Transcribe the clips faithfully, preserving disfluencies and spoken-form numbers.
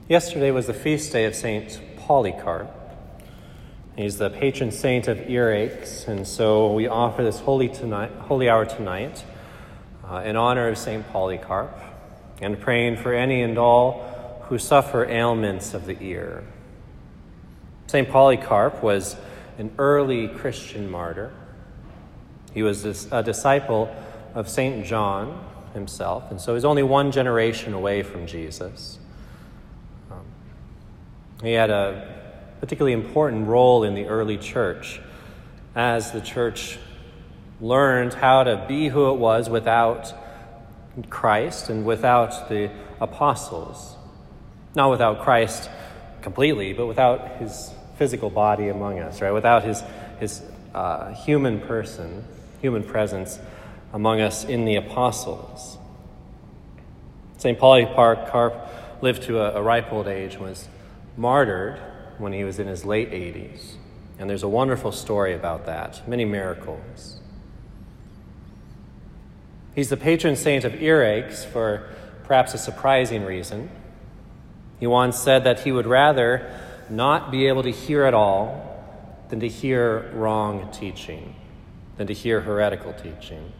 Yesterday was the feast day of Saint Polycarp. He's the patron saint of earaches, and so we offer this holy tonight, holy hour tonight uh, in honor of Saint Polycarp, and praying for any and all who suffer ailments of the ear. Saint Polycarp was an early Christian martyr. He was a disciple of Saint John himself, and so he's only one generation away from Jesus. Um, he had a particularly important role in the early church as the church learned how to be who it was without Christ and without the apostles. Not without Christ completely, but without his physical body among us, right? Without his, his uh, human person, human presence among us in the apostles. Saint Polycarp lived to a, a ripe old age and was martyred when he was in his late eighties. And there's a wonderful story about that, many miracles. He's the patron saint of earaches for perhaps a surprising reason. He once said that he would rather not be able to hear at all than to hear wrong teaching, than to hear heretical teaching.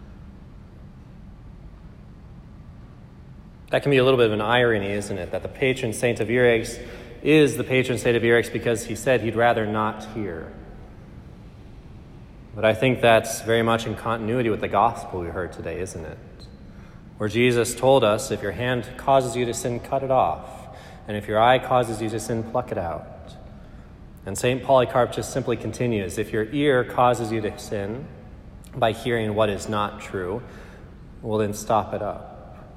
That can be a little bit of an irony, isn't it? That the patron saint of earaches is the patron saint of earaches because he said he'd rather not hear. But I think that's very much in continuity with the gospel we heard today, isn't it? Where Jesus told us, if your hand causes you to sin, cut it off. And if your eye causes you to sin, pluck it out. And Saint Polycarp just simply continues, if your ear causes you to sin by hearing what is not true, well then stop it up.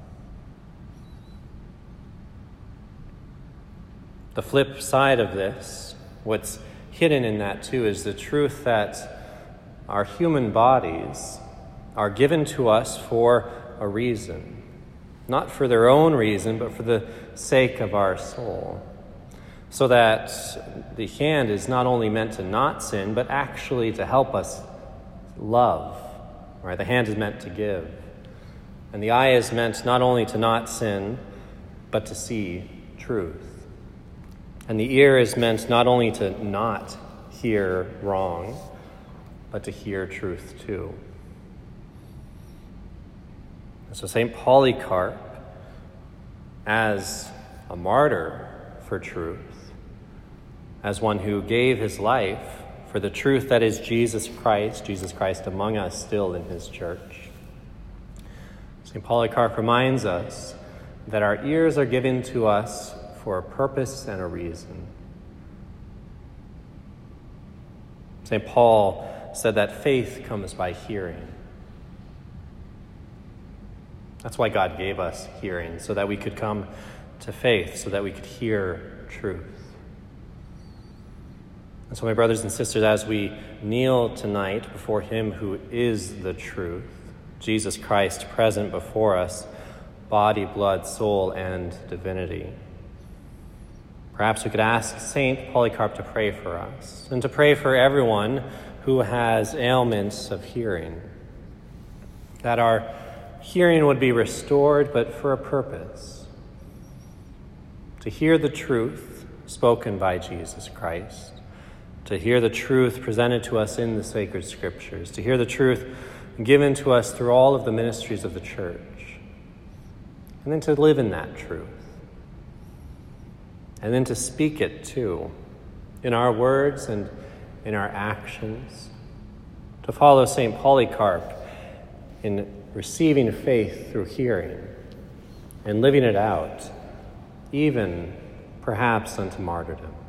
The flip side of this, what's hidden in that too, is the truth that our human bodies are given to us for a reason. Not for their own reason, but for the sake of our soul. So that the hand is not only meant to not sin, but actually to help us love. Right? The hand is meant to give. And the eye is meant not only to not sin, but to see truth. And the ear is meant not only to not hear wrong, but to hear truth too. And so Saint Polycarp, as a martyr for truth, as one who gave his life for the truth that is Jesus Christ, Jesus Christ among us still in his church, Saint Polycarp reminds us that our ears are given to us for a purpose and a reason. Saint Paul said that faith comes by hearing. That's why God gave us hearing, so that we could come to faith, so that we could hear truth. And so, my brothers and sisters, as we kneel tonight before him who is the truth, Jesus Christ present before us, body, blood, soul, and divinity, perhaps we could ask Saint Polycarp to pray for us and to pray for everyone who has ailments of hearing, that our hearing would be restored, but for a purpose, to hear the truth spoken by Jesus Christ, to hear the truth presented to us in the sacred scriptures, to hear the truth given to us through all of the ministries of the church, and then to live in that truth. And then to speak it too, in our words and in our actions. To follow Saint Polycarp in receiving faith through hearing and living it out, even perhaps unto martyrdom.